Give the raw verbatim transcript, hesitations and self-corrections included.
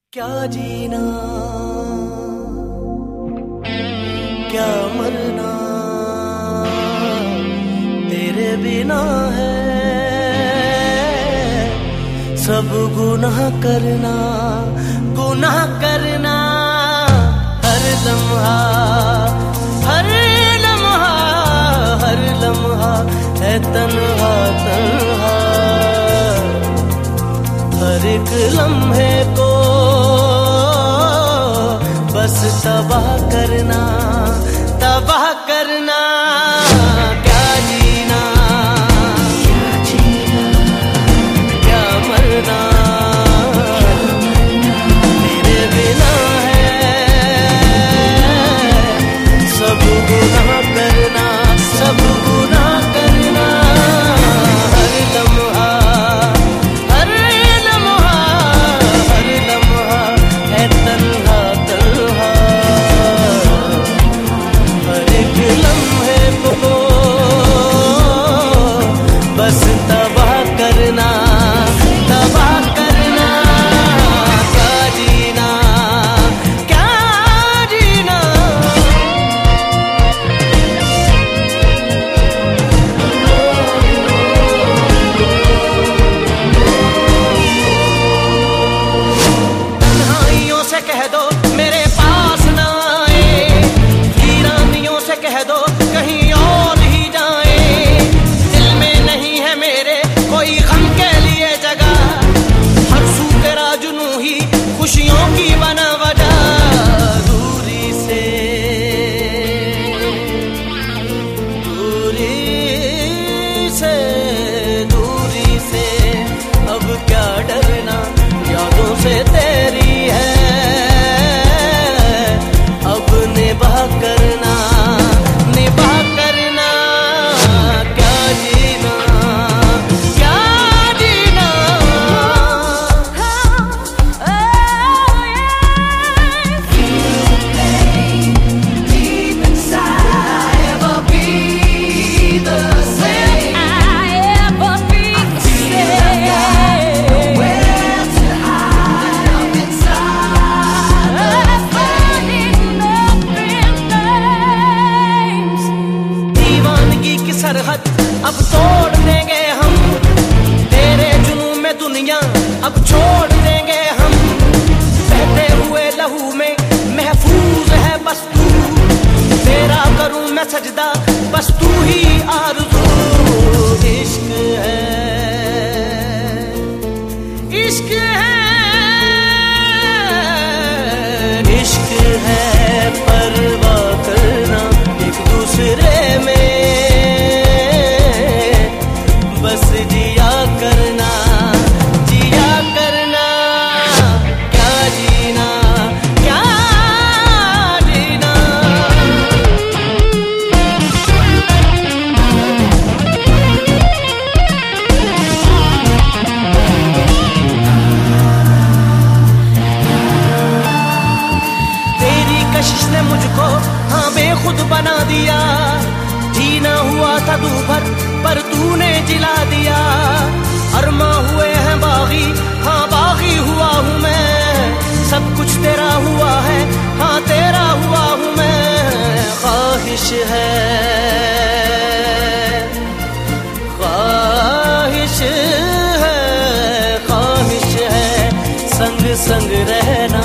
क्या जीना क्या मरना तेरे बिना है, सब गुनाह करना गुनाह करना। हर लम्हा हर लम्हा हर लम्हा है तन्हा तन्हा, हर एक लम्हे को बस तबाह करना तबाह करना। क्या जीना क्या जीना क्या मरना तेरे बिना है, सब गुनाह करना सब गुनाह करना। हर लम्हा हर लम्हा हर लम्हा है तन्हा तन्हा, हर एक लम्हे को बस तबाह करना तबाह करना। क्या जीना क्या जीना तन्हाइयों से कह दो मेरे पास ना आए, वीरानियों से कह दो कहीं और ही जाए। दिल में नहीं है मेरे कोई गम के लिए जगह, हर सू तेरा जुनू ही खुशियों की बना वजह। दूरी से दूरी से दूरी से अब क्या डरना, यादों से तेरी है अब निभा करना निभा करना। क्या जीना क्या जीना दीवानगी की सरहद अब तोड़ देंगे हम, तेरे जुनून में दुनिया अब छोड़ देंगे हम। बहते हुए लहू में महफूज है बस तू, तेरा करूं मैं सजदा बस तू ही आरज़ू। इश्क है इश्क है इश्क है परवाह करना एक दूसरे में, बस जिया करना जिया करना। क्या जीना क्या जीना तेरी कशिश ने मुझको हाँ बेखुद बना दिया, जीना हुआ था तू भर पर तूने जिला दिया। अरमा हुए हैं बागी हाँ बागी हुआ हूँ मैं, सब कुछ तेरा हुआ है हाँ तेरा हुआ हूँ मैं। ख्वाहिश है ख्वाहिश है ख्वाहिश है संग संग रहना।